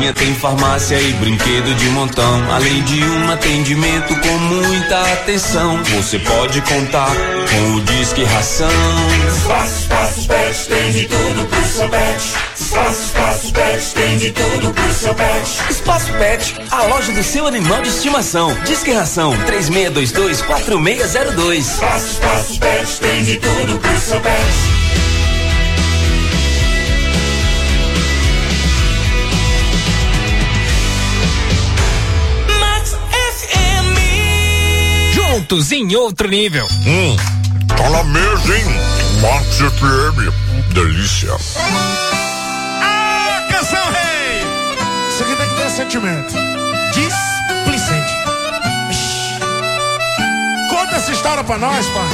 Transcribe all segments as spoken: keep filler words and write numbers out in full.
minha tem farmácia e brinquedo de montão, além de um atendimento com muita atenção. Você pode contar com o Disque Ração. Espaço, Espaço Pet tem de tudo pro seu pet. Espaço, Espaço Pet tem de tudo pro seu pet. Espaço Pet, a loja do seu animal de estimação. Disque Ração três seis dois dois, quatro seis zero dois. Espaço, Espaço Pet tem de tudo pro seu pet. Juntos em outro nível. Hum, tá na mesa, hein? Max F M, delícia. Ah, canção rei! Isso aqui tem que ter sentimento. Displicente. Conta essa história pra nós, pai.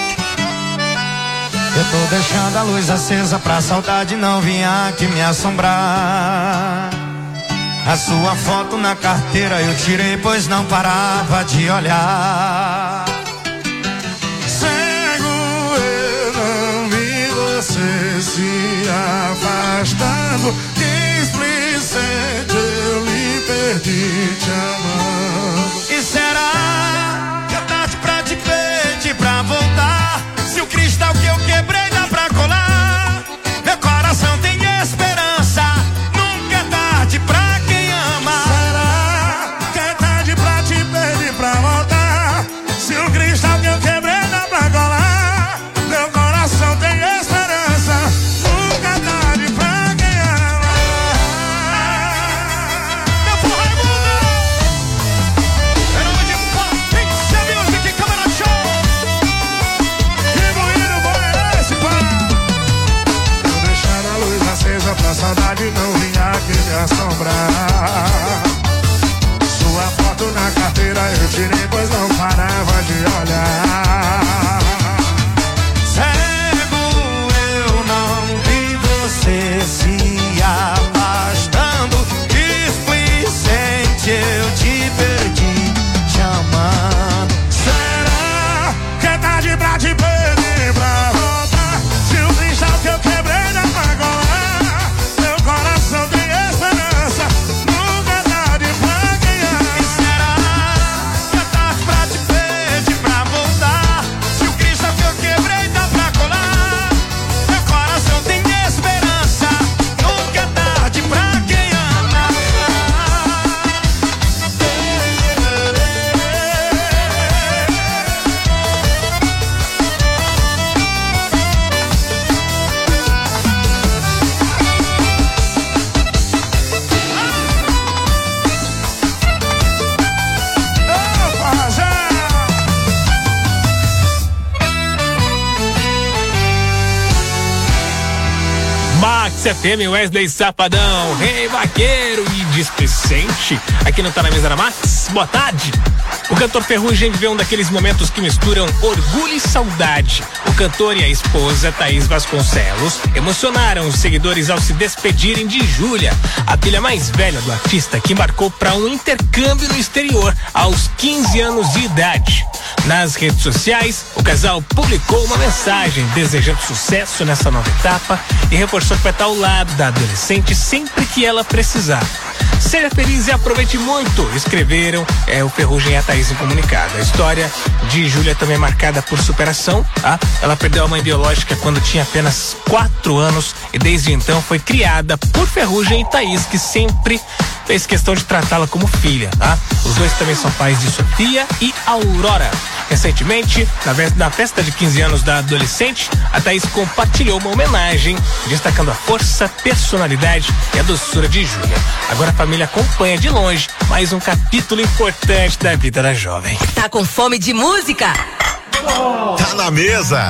Eu tô deixando a luz acesa pra saudade não vir aqui me assombrar. A sua foto na carteira eu tirei, pois não parava de olhar. Cego eu não vi você se afastando. Displicente eu me perdi te amando. E será que é tarde pra te pedir pra voltar? Se o cristal que eu quebrei dá pra colar, meu coração tem esperança. Nunca é tarde pra se o cristal que eu quebrei dá pra colar, meu coração tem esperança. Nunca é tarde pra quem ama. Meu porra é mundo. Em nome de Pixel Music, Câmara Show. Que moído bom é esse, pá? Tô deixando a luz acesa pra saudade não vir aqui me assombrar. Sua foto na carteira eu tirei, pois não parava de olhar. Cego eu não vi você se afastando. Displicente eu te perdi te amando. Será que é tarde pra te pedir pra voltar? Se o cristal que eu quebrei dá pra colar, meu coração tem esperança. Nunca é tarde pra quem ama. F M, Wesley Safadão, Rei Vaqueiro e Displicente, aqui no Tá na Mesa da Max. Boa tarde. O cantor Ferrugem viveu um daqueles momentos que misturam orgulho e saudade. O cantor e a esposa, Thaís Vasconcelos, emocionaram os seguidores ao se despedirem de Júlia, a filha mais velha do artista, que embarcou para um intercâmbio no exterior aos quinze anos de idade. Nas redes sociais, o casal publicou uma mensagem desejando sucesso nessa nova etapa e reforçou que vai estar ao lado da adolescente sempre que ela precisar. Seja feliz e aproveite muito, escreveram é, o Ferrugem e a Thaís em comunicado. A história de Júlia também é marcada por superação. Tá? Ela perdeu a mãe biológica quando tinha apenas quatro anos e desde então foi criada por Ferrugem e Thaís, que sempre fez questão de tratá-la como filha. Tá? Os dois também são pais de Sofia e Aurora. Recentemente, na, na festa de quinze anos da adolescente, a Thaís compartilhou uma homenagem destacando a força, personalidade e a doçura de Júlia. Agora a família acompanha de longe mais um capítulo importante da vida da jovem. Tá com fome de música? Tá na mesa.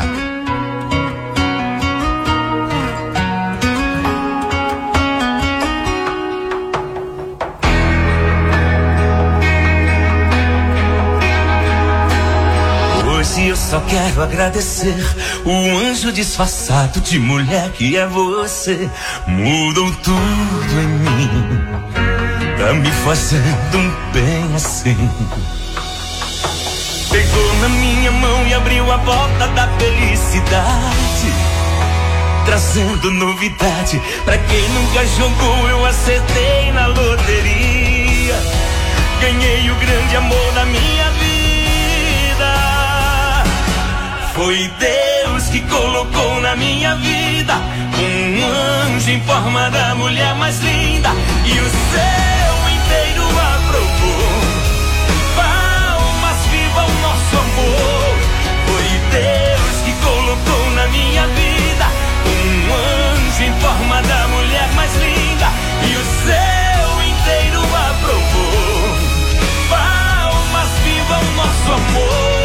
Hoje eu só quero agradecer o anjo disfarçado de mulher que é você. Mudou tudo em mim, tá me fazendo um bem assim. Pegou na minha mão e abriu a porta da felicidade, trazendo novidade. Pra quem nunca jogou, eu acertei na loteria. ganhei o grande amor da minha vida. Foi Deus que colocou na minha vida um anjo em forma da mulher mais linda, e o céu inteiro aprovou. Palmas, viva o nosso amor. Foi Deus que colocou na minha vida um anjo em forma da mulher mais linda, e o céu inteiro aprovou. Palmas, viva o nosso amor.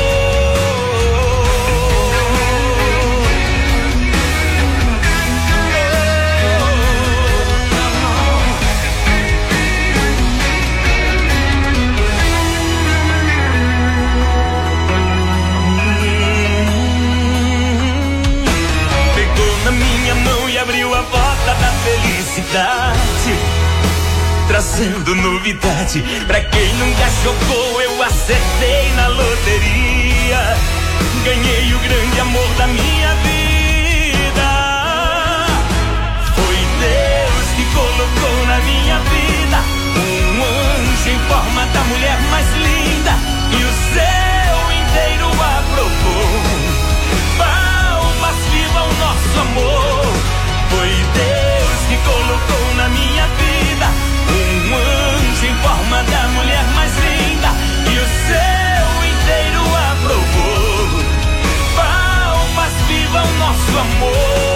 Abriu a porta da felicidade, trazendo novidade. Pra quem nunca jogou, eu acertei na loteria. Ganhei o grande amor da minha vida. Foi Deus que colocou na minha vida um anjo em forma da mulher mais linda, e o céu inteiro aprovou. Palmas, viva o nosso amor. Foi Deus que colocou na minha vida um anjo em forma da mulher mais linda, e o céu inteiro aprovou. Palmas, viva o nosso amor.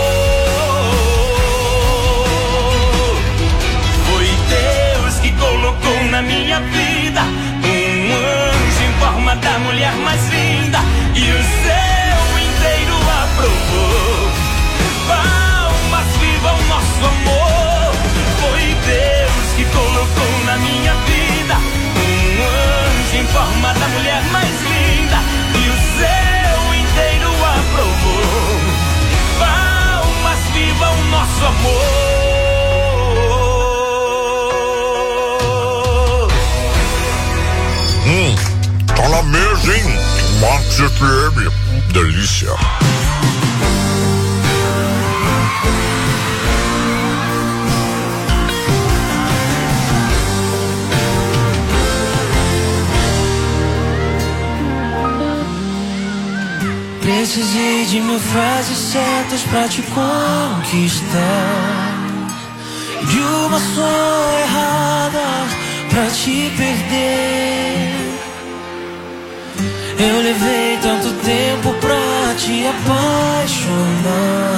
Foi Deus que colocou na minha vida um anjo em forma da mulher mais linda, e o céu inteiro aprovou. Palmas, viva o nosso amor. Foi Deus que colocou na minha vida um anjo em forma da mulher mais linda, e o céu inteiro aprovou. Palmas, viva o nosso amor. Hum, tá na mesa, hein? Max F M, delícia. Precisei de mil frases certas pra te conquistar, de uma só errada pra te perder. Eu levei tanto tempo pra te apaixonar,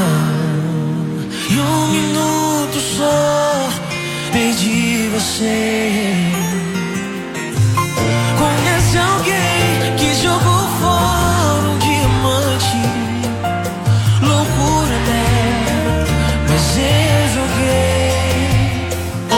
e um minuto só perdi você. Conhece alguém que jogou fora um diamante? Loucura, né? Mas eu joguei.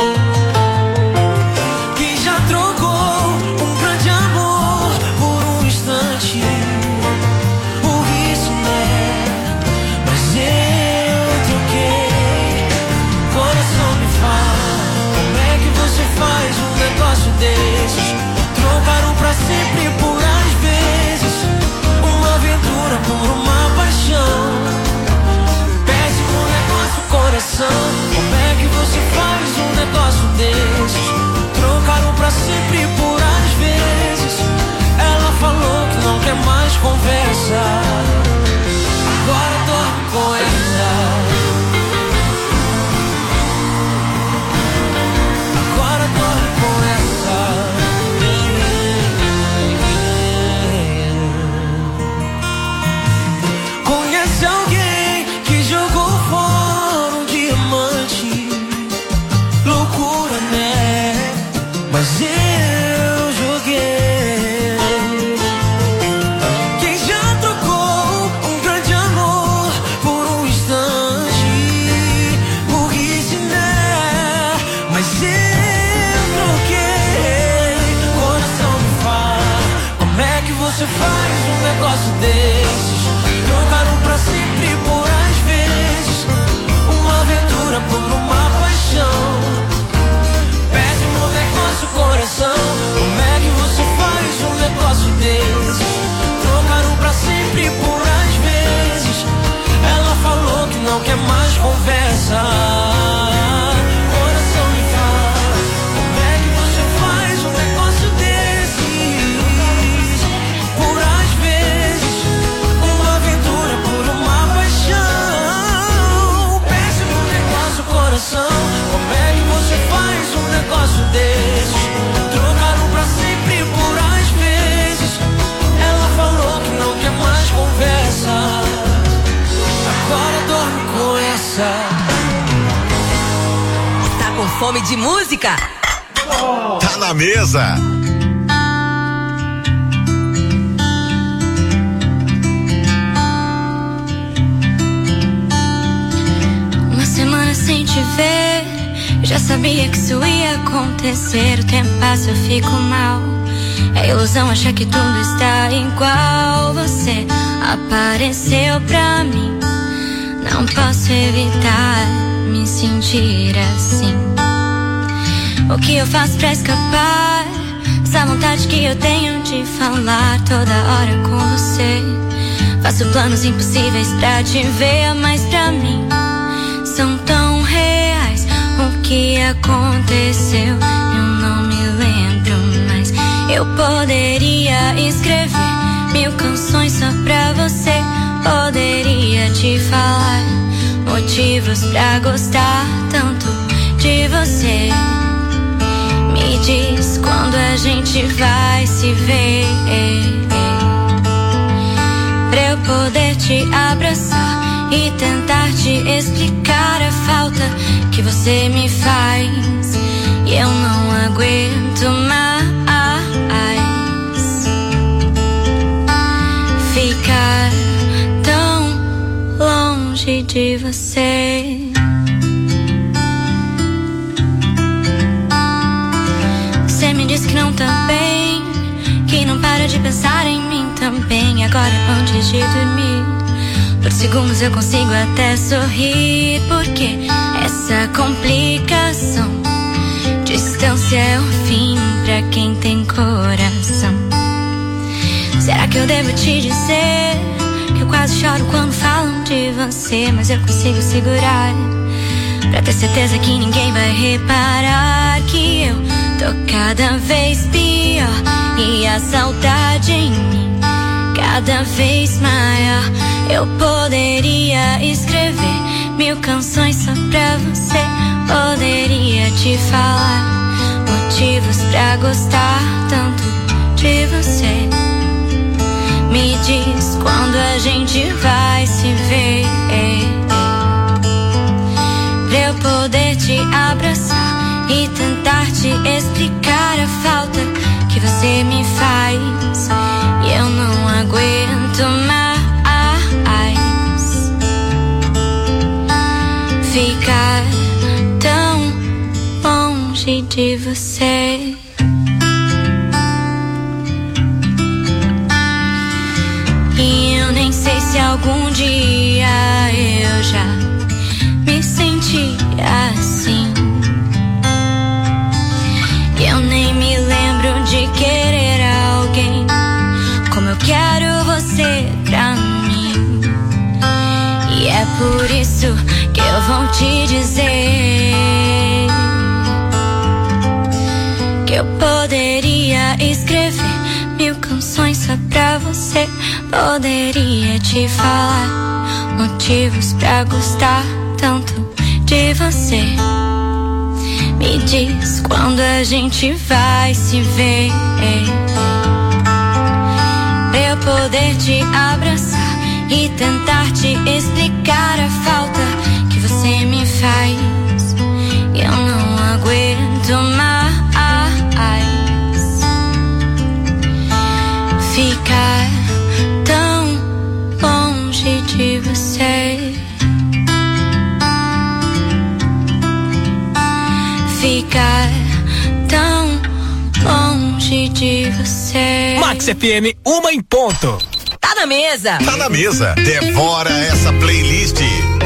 Que já trocou um grande amor por um instante. Por isso, né? Mas eu troquei. Coração, me fala, como é que você faz um negócio desses? Trocaram pra sempre por às vezes. fome de música? Tá na mesa. Uma semana sem te ver, eu já sabia que isso ia acontecer. O tempo passa, eu fico mal. É ilusão achar que tudo está igual. Você apareceu pra mim, não posso evitar me sentir assim. O que eu faço pra escapar dessa vontade que eu tenho de falar toda hora com você? Faço planos impossíveis pra te ver, mas pra mim são tão reais. O que aconteceu eu não me lembro mais. Eu poderia escrever mil canções só pra você. Poderia te falar motivos pra gostar tanto de você. Me diz quando a gente vai se ver, pra eu poder te abraçar e tentar te explicar a falta que você me faz. E eu não aguento mais ficar tão longe de você. Você me diz que não tá bem, que não para de pensar em mim também. Agora antes de dormir, por segundos eu consigo até sorrir, porque essa complicação, distância é o fim pra quem tem coração. Será que eu devo te dizer que eu quase choro quando falam de você? Mas eu consigo segurar, pra ter certeza que ninguém vai reparar que eu tô cada vez pior e a saudade em mim cada vez maior. Eu poderia escrever mil canções só pra você. Poderia te falar motivos pra gostar tanto de você. Me diz quando a gente vai se ver, pra eu poder te abraçar e tentar te explicar a falta que você me faz. E eu não aguento mais ficar tão longe de você. E eu nem sei se algum dia eu já me senti assim. Eu nem me lembro de querer alguém como eu quero você pra mim. E é por isso que eu vou te dizer que eu poderia escrever mil canções só pra você. Poderia te falar motivos pra gostar tanto de você. Me diz quando a gente vai se ver, pra eu poder te abraçar e tentar te explicar a falta que você me faz. Eu não aguento mais ficar tão longe de você. Ficar tão longe de você. Max F M, uma em ponto. Tá na mesa. Tá na mesa. Devora essa playlist.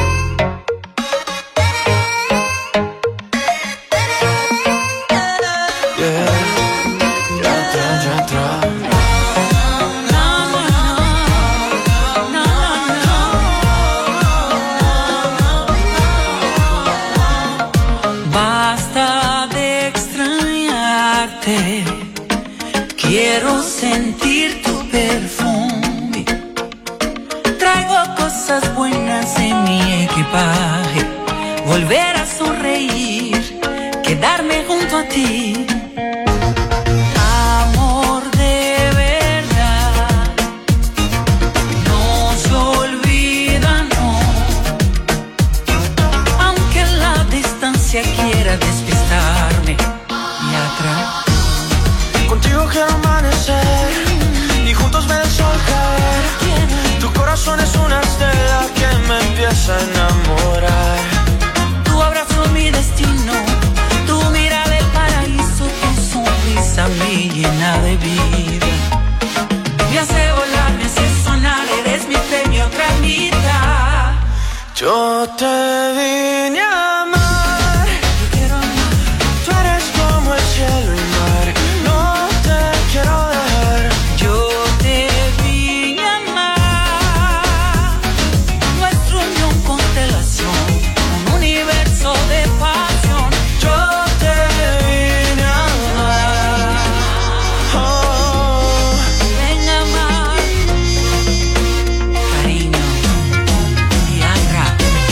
Quiero sentir tu perfume. Traigo cosas buenas en mi equipaje. Volver a sonreír, quedarme junto a ti. Amor de verdad, no se olvida, no. Aunque la distancia quiera despistar, quiero amanecer y juntos ver el sol caer. Tu corazón es una estela que me empieza a enamorar. Tu abrazo mi destino, tu mirada del paraíso, tu sonrisa me llena de vida. Me hace volar, me hace sonar, eres mi fe, mi otra mitad. Yo te vine a amar, yo quiero amar. Tú eres como el cielo y mar, no te quiero dejar. Yo te vine a amar, nuestra unión constelación, un universo de pasión. Yo te vine a amar, oh. Ven a amar, cariño, Dianra.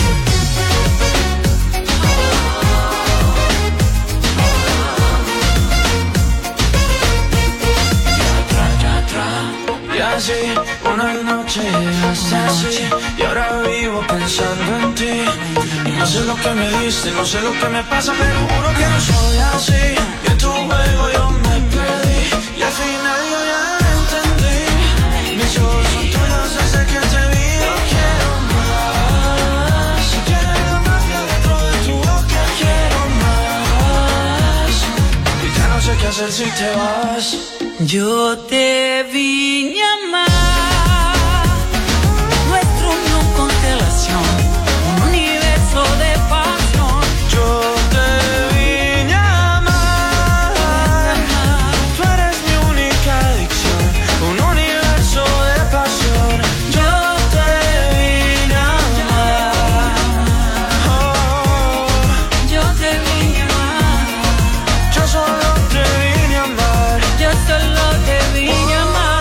Y así, una noche llegaste así, y ahora vivo pensando en ti. Y no sé lo que me diste, no sé lo que me pasa, pero juro que no soy así. Y en tu juego yo me perdí, y al final yo ya entendí. Mis ojos son tuyos desde que te vi. Yo quiero más, quiero la magia dentro de tu boca. Quiero más, y ya no sé qué hacer si te vas. Yo te vine a amar, nuestra unión constelación, un universo de pasión. Yo te vine a amar, tú eres mi única adicción, un universo de pasión. Yo te vine a amar, oh. Yo te vine a amar, Yo solo te vine a amar, yo solo te vine a amar.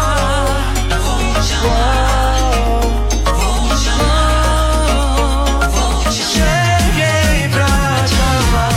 Llegué para llamar.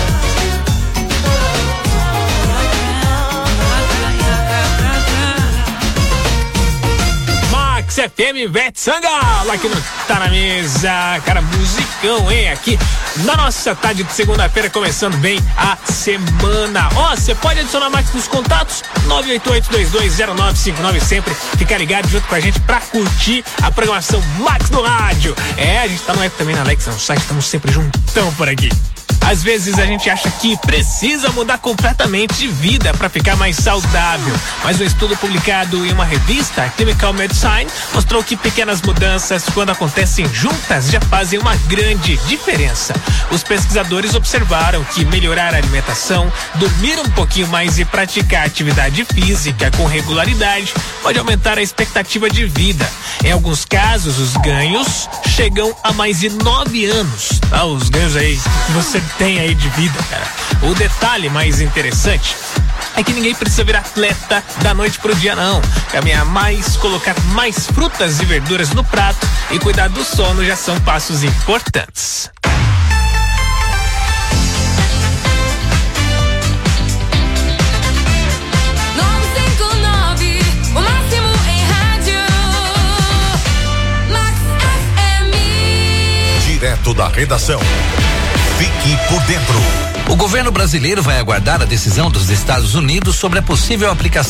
Max F M, Ivete Sangalo, aqui no Tá Na Mesa, cara, musicão, hein, aqui na nossa tarde de segunda-feira, começando bem a semana. Ó, você pode adicionar Max nos contatos, nove oito oito, dois dois zero nove cinco nove, sempre fica ligado junto com a gente pra curtir a programação Max no rádio. É, a gente tá no app também na Alexa, no site, estamos sempre juntão por aqui. Às vezes a gente acha que precisa mudar completamente de vida para ficar mais saudável, mas um estudo publicado em uma revista, Chemical Medicine, mostrou que pequenas mudanças, quando acontecem juntas, já fazem uma grande diferença. Os pesquisadores observaram que melhorar a alimentação, dormir um pouquinho mais e praticar atividade física com regularidade pode aumentar a expectativa de vida. Em alguns casos, os ganhos chegam a mais de nove anos. Ah, os ganhos aí que você tem aí de vida, cara. O detalhe mais interessante é que ninguém precisa virar atleta da noite pro dia, não. Caminhar mais, colocar mais frutas e verduras no prato e cuidar do sono já são passos importantes. Direto da redação. Fique por dentro. O governo brasileiro vai aguardar a decisão dos Estados Unidos sobre a possível aplicação